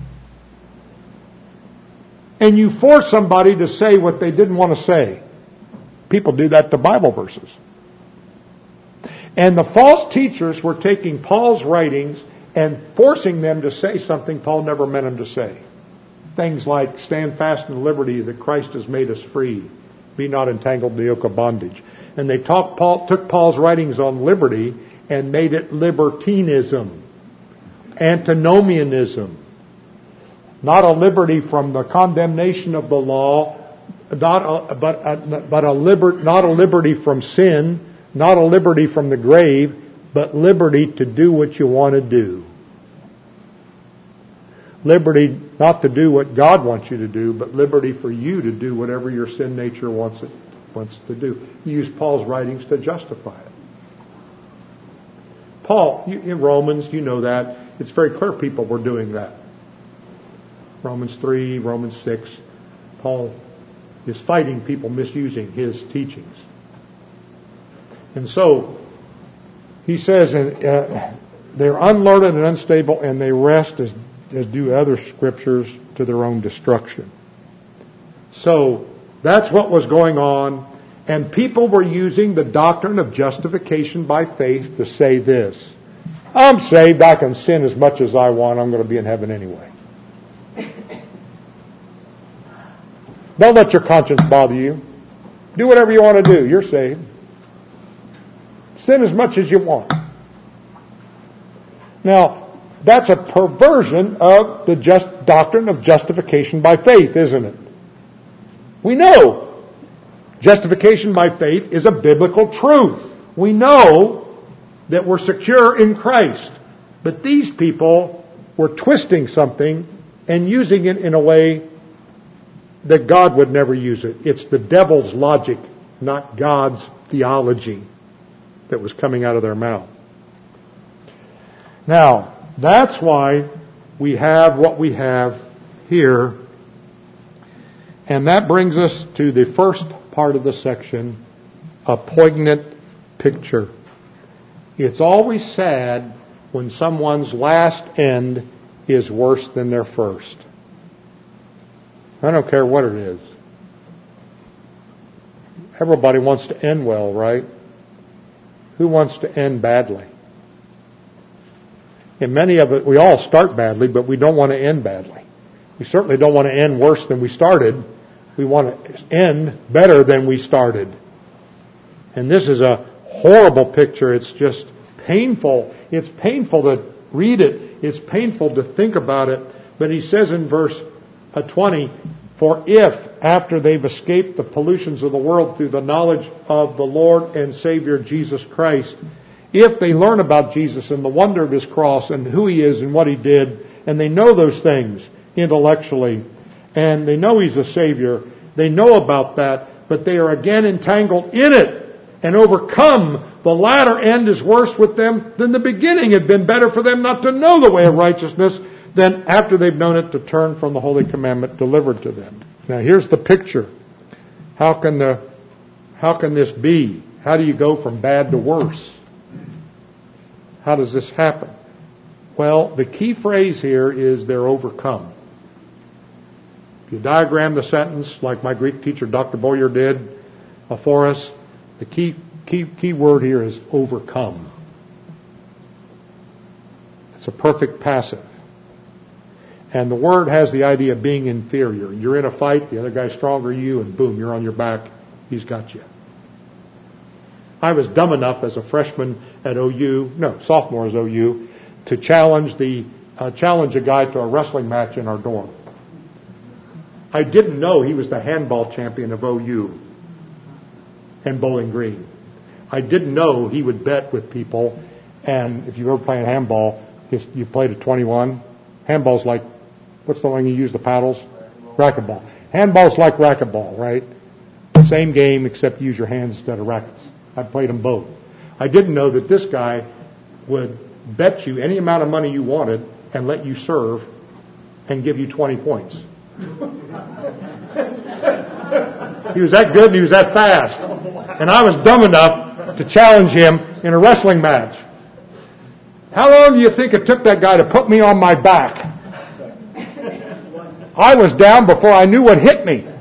And you force somebody to say what they didn't want to say. People do that to Bible verses. And the false teachers were taking Paul's writings and forcing them to say something Paul never meant them to say. Things like, stand fast in liberty that Christ has made us free. Be not entangled in the yoke of bondage. And they took Paul's writings on liberty and made it libertinism, antinomianism. Not a liberty from the condemnation of the law, not a liberty from sin, not a liberty from the grave, but liberty to do what you want to do. Liberty not to do what God wants you to do, but liberty for you to do whatever your sin nature wants to do. You use Paul's writings to justify it. Paul, in Romans, you know that. It's very clear people were doing that. Romans 3, Romans 6, Paul is fighting people misusing his teachings. And so, he says, they're unlearned and unstable, and they rest as do other scriptures to their own destruction. So, that's what was going on, and people were using the doctrine of justification by faith to say this: I'm saved, I can sin as much as I want, I'm going to be in heaven anyway. Don't let your conscience bother you. Do whatever you want to do. You're saved. Sin as much as you want. Now, that's a perversion of the doctrine of justification by faith, isn't it? We know justification by faith is a biblical truth. We know that we're secure in Christ. But these people were twisting something and using it in a way that God would never use it. It's the devil's logic, not God's theology, that was coming out of their mouth. Now, that's why we have what we have here. And that brings us to the first part of the section, a poignant picture. It's always sad when someone's last end is worse than their first. I don't care what it is. Everybody wants to end well, right? Who wants to end badly? And many of it, we all start badly, but we don't want to end badly. We certainly don't want to end worse than we started. We want to end better than we started. And this is a horrible picture. It's just painful. It's painful to read it. It's painful to think about it. But he says in verse 20, for if, after they've escaped the pollutions of the world through the knowledge of the Lord and Savior Jesus Christ, if they learn about Jesus and the wonder of His cross and who He is and what He did, and they know those things intellectually, and they know He's a Savior, they know about that, but they are again entangled in it and overcome, the latter end is worse with them than the beginning. It had been better for them not to know the way of righteousness than after they've known it to turn from the holy commandment delivered to them. Now here's the picture. How can this be? How do you go from bad to worse? How does this happen? Well, the key phrase here is they're overcome. If you diagram the sentence like my Greek teacher Dr. Boyer did for us, the key word here is overcome. It's a perfect passive. And the word has the idea of being inferior. You're in a fight, the other guy's stronger than you, and boom, you're on your back. He's got you. I was dumb enough as a freshman at sophomore at OU, to challenge a guy to a wrestling match in our dorm. I didn't know he was the handball champion of OU and Bowling Green. I didn't know he would bet with people, and if you're ever playing handball, you played at 21. Handball's like, what's the one you use the paddles? Racquetball. Handball's like racquetball, right? Same game, except use your hands instead of rackets. I played them both. I didn't know that this guy would bet you any amount of money you wanted and let you serve and give you 20 points. He was that good and he was that fast. And I was dumb enough to challenge him in a wrestling match. How long do you think it took that guy to put me on my back? I was down before I knew what hit me.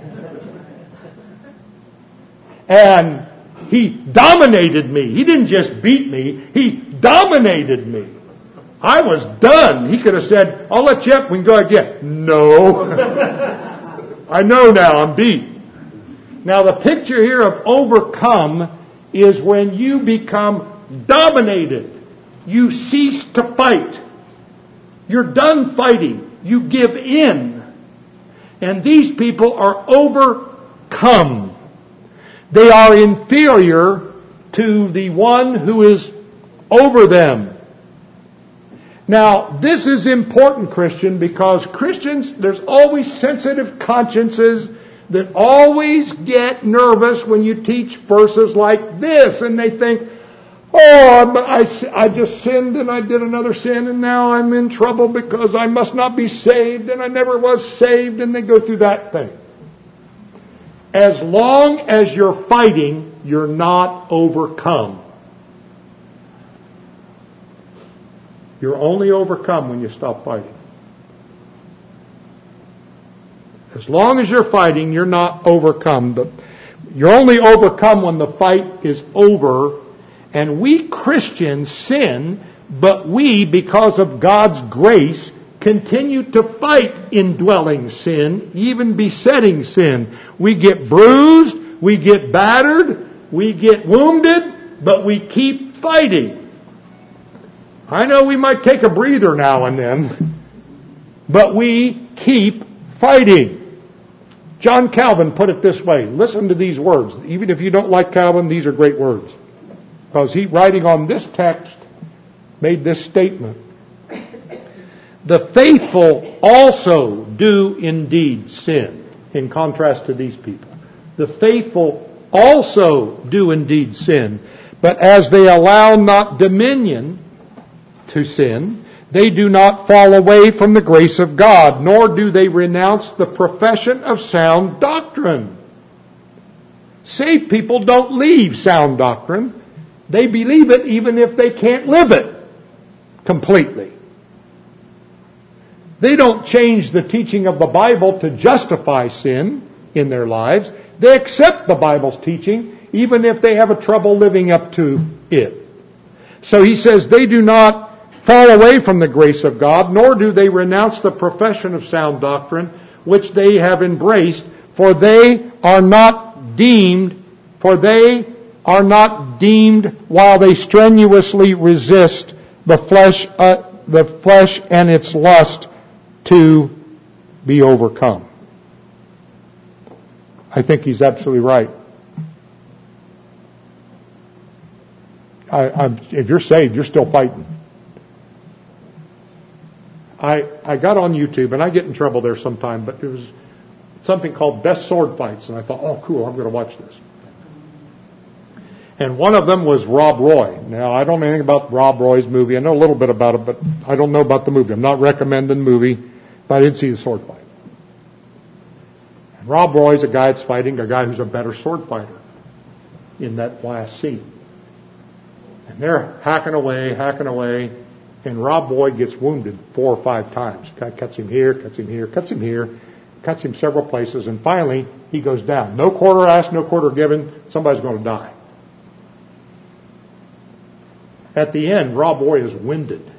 And he dominated me. He didn't just beat me, he dominated me. I was done. He could have said, I'll let you up, we can go again. No. I know now, I'm beat. Now the picture here of overcome is when you become dominated. You cease to fight. You're done fighting. You give in. And these people are overcome. They are inferior to the one who is over them. Now, this is important, Christian, because Christians, there's always sensitive consciences that always get nervous when you teach verses like this, and they think, I just sinned and I did another sin and now I'm in trouble because I must not be saved and I never was saved, and they go through that thing. As long as you're fighting, you're not overcome. You're only overcome when you stop fighting. As long as you're fighting, you're not overcome. But you're only overcome when the fight is over. And we Christians sin, but we, because of God's grace, continue to fight indwelling sin, even besetting sin. We get bruised, we get battered, we get wounded, but we keep fighting. I know we might take a breather now and then, but we keep fighting. John Calvin put it this way. Listen to these words. Even if you don't like Calvin, these are great words. Because he, writing on this text, made this statement. The faithful also do indeed sin. In contrast to these people. The faithful also do indeed sin. But as they allow not dominion to sin, they do not fall away from the grace of God, nor do they renounce the profession of sound doctrine. Saved people don't leave sound doctrine. They believe it even if they can't live it completely. They don't change the teaching of the Bible to justify sin in their lives. They accept the Bible's teaching even if they have a trouble living up to it. So he says they do not fall away from the grace of God, nor do they renounce the profession of sound doctrine which they have embraced, for they are not deemed while they strenuously resist the flesh and its lust to be overcome. I think he's absolutely right. If you're saved, you're still fighting. I got on YouTube, and I get in trouble there sometime, but there was something called Best Sword Fights, and I thought, oh cool, I'm going to watch this. And one of them was Rob Roy. Now, I don't know anything about Rob Roy's movie. I know a little bit about it, but I don't know about the movie. I'm not recommending the movie, but I did see the sword fight. And Rob Roy's a guy that's fighting a guy who's a better sword fighter in that last scene. And they're hacking away, and Rob Roy gets wounded 4 or 5 times. Guy cuts him here, cuts him several places, and finally he goes down. No quarter asked, no quarter given. Somebody's going to die. At the end, Rob Roy is winded.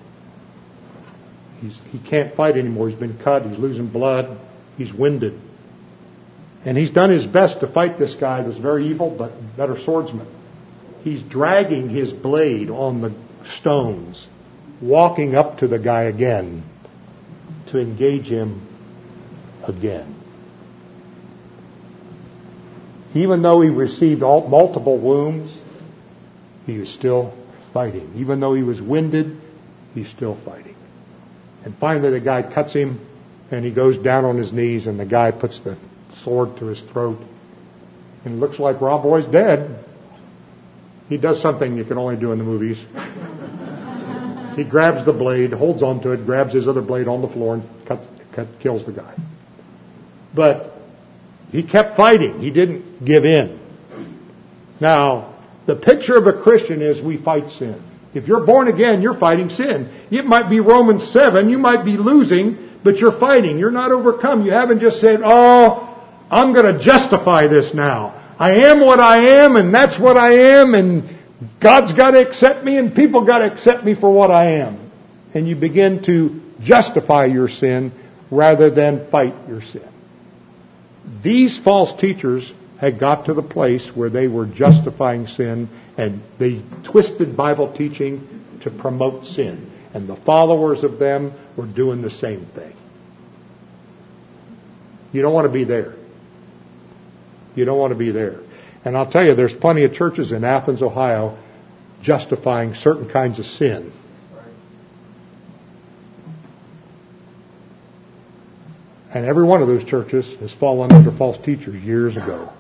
He can't fight anymore. He's been cut. He's losing blood. He's winded. And he's done his best to fight this guy that's very evil but better swordsman. He's dragging his blade on the stones, walking up to the guy again to engage him again. Even though he received multiple wounds, he was still fighting. Even though he was winded, he's still fighting. And finally the guy cuts him, and he goes down on his knees, and the guy puts the sword to his throat. And it looks like Rob Roy's dead. He does something you can only do in the movies. He grabs the blade, holds onto it, grabs his other blade on the floor, and kills the guy. But he kept fighting. He didn't give in. Now, the picture of a Christian is we fight sin. If you're born again, you're fighting sin. It might be Romans 7. You might be losing, but you're fighting. You're not overcome. You haven't just said, oh, I'm going to justify this now. I am what I am, and that's what I am, and God's got to accept me, and people got to accept me for what I am. And you begin to justify your sin rather than fight your sin. These false teachers had got to the place where they were justifying sin, and they twisted Bible teaching to promote sin. And the followers of them were doing the same thing. You don't want to be there. You don't want to be there. And I'll tell you, there's plenty of churches in Athens, Ohio, justifying certain kinds of sin. And every one of those churches has fallen under false teachers years ago.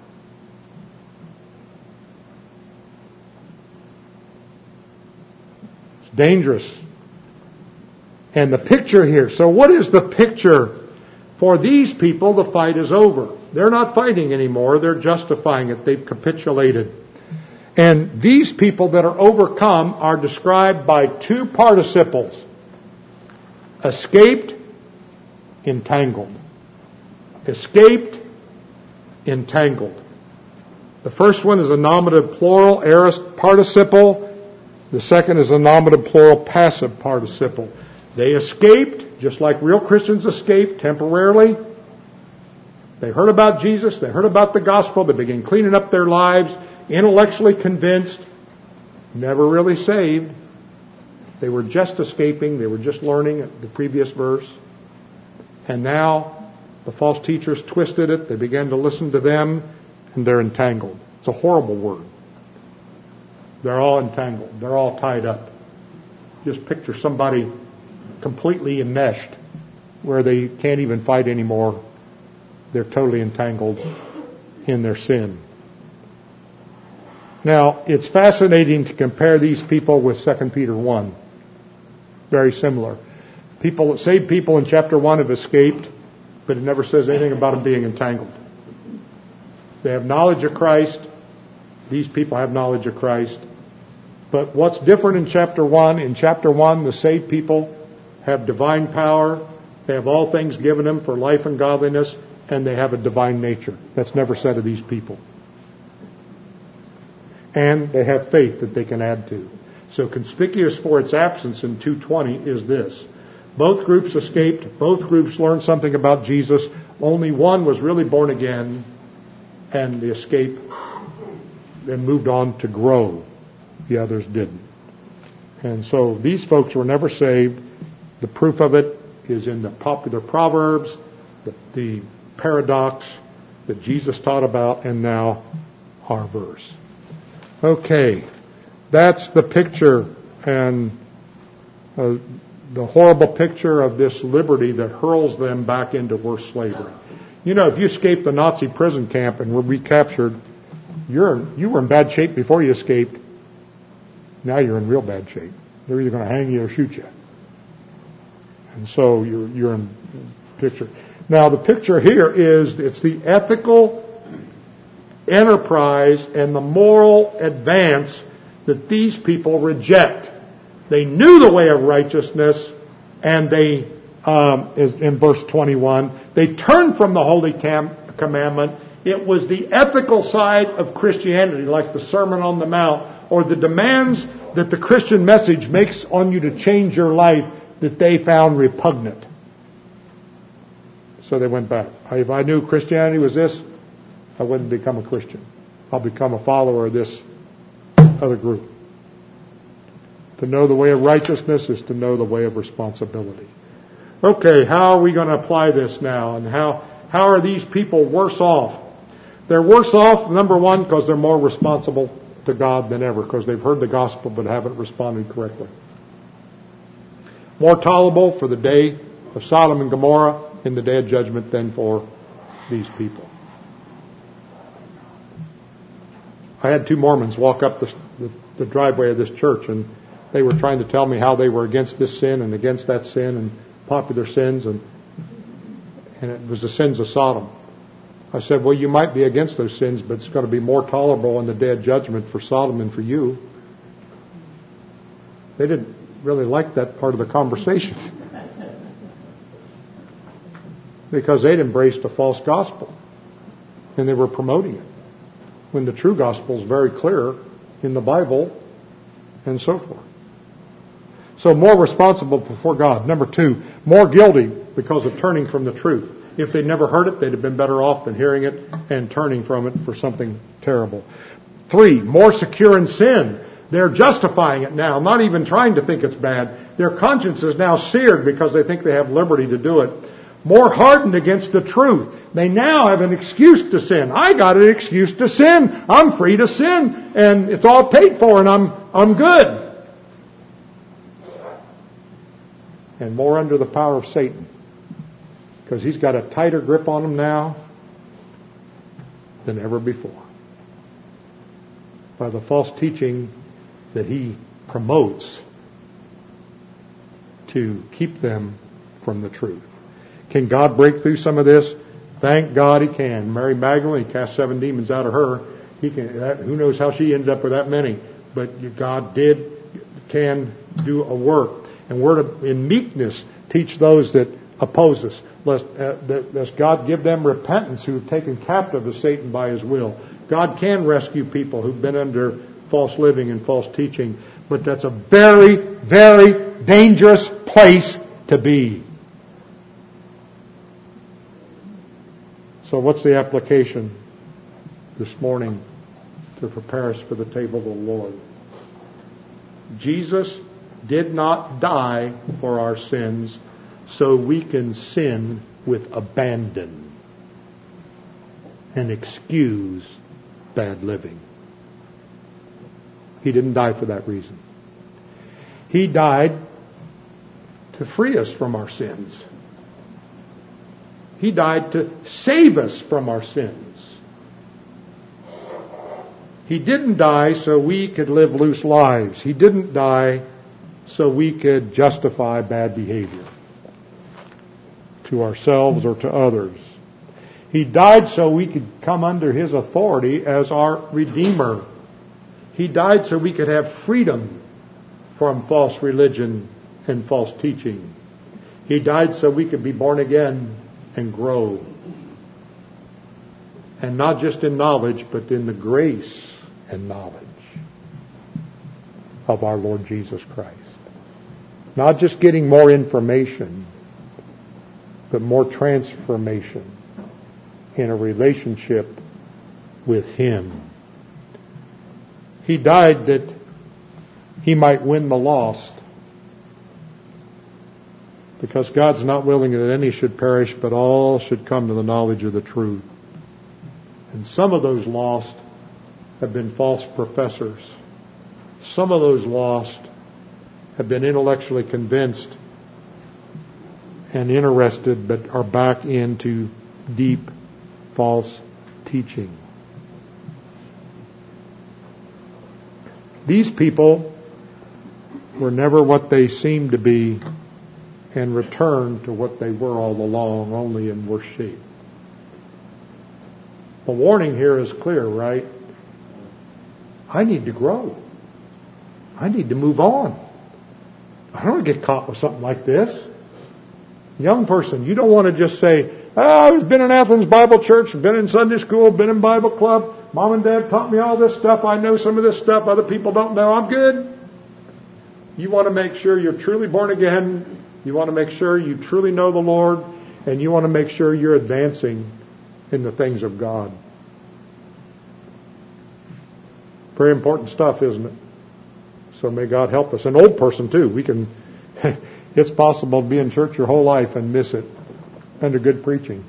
It's dangerous. And the picture here, so what is the picture? For these people, the fight is over. They're not fighting anymore. They're justifying it. They've capitulated. And these people that are overcome are described by two participles. Escaped, entangled. Escaped, entangled. The first one is a nominative plural aorist participle. The second is a nominative plural passive participle. They escaped, just like real Christians escape temporarily. They heard about Jesus. They heard about the gospel. They began cleaning up their lives, intellectually convinced, never really saved. They were just escaping. They were just learning the previous verse. And now the false teachers twisted it. They began to listen to them, and they're entangled. It's a horrible word. They're all entangled. They're all tied up. Just picture somebody completely enmeshed where they can't even fight anymore. They're totally entangled in their sin. Now, it's fascinating to compare these people with 2 Peter 1. Very similar. Saved people in chapter 1 have escaped, but it never says anything about them being entangled. They have knowledge of Christ. These people have knowledge of Christ. But what's different in chapter 1? In chapter 1, the saved people have divine power. They have all things given them for life and godliness, and they have a divine nature. That's never said of these people. And they have faith that they can add to. So conspicuous for its absence in 2:20 is this. Both groups escaped. Both groups learned something about Jesus. Only one was really born again, and the escape then moved on to grow. The others didn't. And so these folks were never saved. The proof of it is in the popular Proverbs, the paradox that Jesus taught about, and now our verse. Okay, that's the picture, and the horrible picture of this liberty that hurls them back into worse slavery. You know, if you escaped the Nazi prison camp and were recaptured, you were in bad shape before you escaped. Now you're in real bad shape. They're either going to hang you or shoot you. And so you're in picture. Now the picture here is it's the ethical enterprise and the moral advance that these people reject. They knew the way of righteousness, and they, in verse 21, they turned from the holy commandment. It was the ethical side of Christianity, like the Sermon on the Mount, or the demands that the Christian message makes on you to change your life, that they found repugnant. So they went back. If I knew Christianity was this, I wouldn't become a Christian. I'll become a follower of this other group. To know the way of righteousness is to know the way of responsibility. Okay, how are we going to apply this now? And how are these people worse off? They're worse off, number one, because they're more responsible to God than ever, because they've heard the gospel but haven't responded correctly. More tolerable for the day of Sodom and Gomorrah in the day of judgment than for these people. I had two Mormons walk up the driveway of this church, and they were trying to tell me how they were against this sin and against that sin and popular sins, and and it was the sins of Sodom. I said, well, you might be against those sins, but it's going to be more tolerable in the day of judgment for Sodom than for you. They didn't really like that part of the conversation because they'd embraced a false gospel and they were promoting it when the true gospel is very clear in the Bible and so forth. So more responsible before God. Number 2, more guilty because of turning from the truth. If they'd never heard it, they'd have been better off than hearing it and turning from it for something terrible. 3, more secure in sin. They're justifying it now, not even trying to think it's bad. Their conscience is now seared because they think they have liberty to do it. More hardened against the truth. They now have an excuse to sin. I got an excuse to sin. I'm free to sin, and it's all paid for, and I'm good. And more under the power of Satan, because he's got a tighter grip on them now than ever before. By the false teaching that he promotes to keep them from the truth. Can God break through some of this? Thank God he can. Mary Magdalene, he cast 7 demons out of her. He can. Who knows how she ended up with that many? But God can do a work. And we're to, in meekness, teach those that oppose us. Lest God give them repentance who have taken captive of Satan by his will. God can rescue people who've been under false living and false teaching. But that's a very, very dangerous place to be. So what's the application this morning to prepare us for the table of the Lord? Jesus did not die for our sins so we can sin with abandon and excuse bad living. He didn't die for that reason. He died to free us from our sins. He died to save us from our sins. He didn't die so we could live loose lives. He didn't die so we could justify bad behavior to ourselves or to others. He died so we could come under his authority as our Redeemer. He died so we could have freedom from false religion and false teaching. He died so we could be born again and grow. And not just in knowledge, but in the grace and knowledge of our Lord Jesus Christ. Not just getting more information, but more transformation in a relationship with him. He died that he might win the lost. Because God's not willing that any should perish, but all should come to the knowledge of the truth. And some of those lost have been false professors. Some of those lost have been intellectually convinced and interested, but are back into deep false teaching. These people were never what they seemed to be and returned to what they were all along, only in worse shape. The warning here is clear, right? I need to grow. I need to move on. I don't want to get caught with something like this. Young person, you don't want to just say, I've been in Athens Bible Church, been in Sunday school, been in Bible club, Mom and Dad taught me all this stuff, I know some of this stuff other people don't know, I'm good. You want to make sure you're truly born again. You want to make sure you truly know the Lord, and you want to make sure you're advancing in the things of God. Very important stuff, isn't it? So may God help us. An old person too. It's possible to be in church your whole life and miss it under good preaching.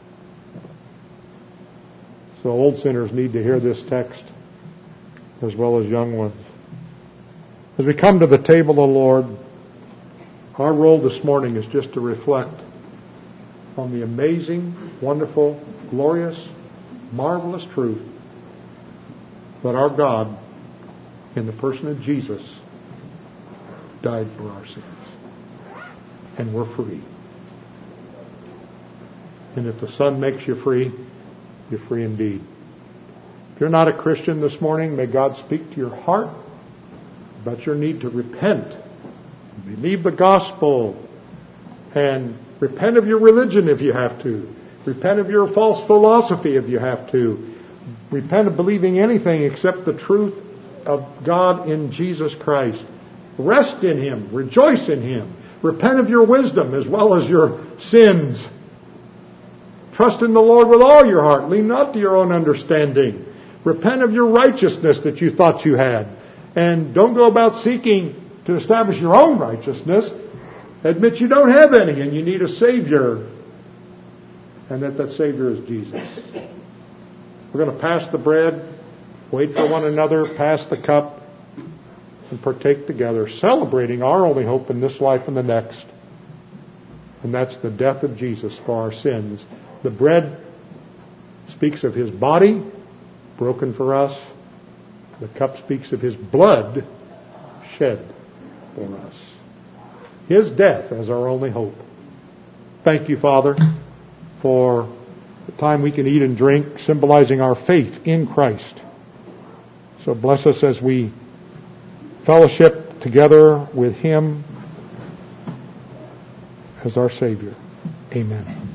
So old sinners need to hear this text as well as young ones. As we come to the table of the Lord, our role this morning is just to reflect on the amazing, wonderful, glorious, marvelous truth that our God, in the person of Jesus, died for our sins. And we're free. And if the Son makes you free, you're free indeed. If you're not a Christian this morning, may God speak to your heart about your need to repent. Believe the gospel and repent of your religion if you have to. Repent of your false philosophy if you have to. Repent of believing anything except the truth of God in Jesus Christ. Rest in Him. Rejoice in Him. Repent of your wisdom as well as your sins. Trust in the Lord with all your heart. Lean not to your own understanding. Repent of your righteousness that you thought you had. And don't go about seeking to establish your own righteousness. Admit you don't have any and you need a Savior. And that Savior is Jesus. We're going to pass the bread, wait for one another, pass the cup, and partake together, celebrating our only hope in this life and the next. And that's the death of Jesus for our sins. The bread speaks of His body broken for us. The cup speaks of His blood shed for us. His death as our only hope. Thank you, Father, for the time we can eat and drink, symbolizing our faith in Christ. So bless us as we fellowship together with Him as our Savior. Amen.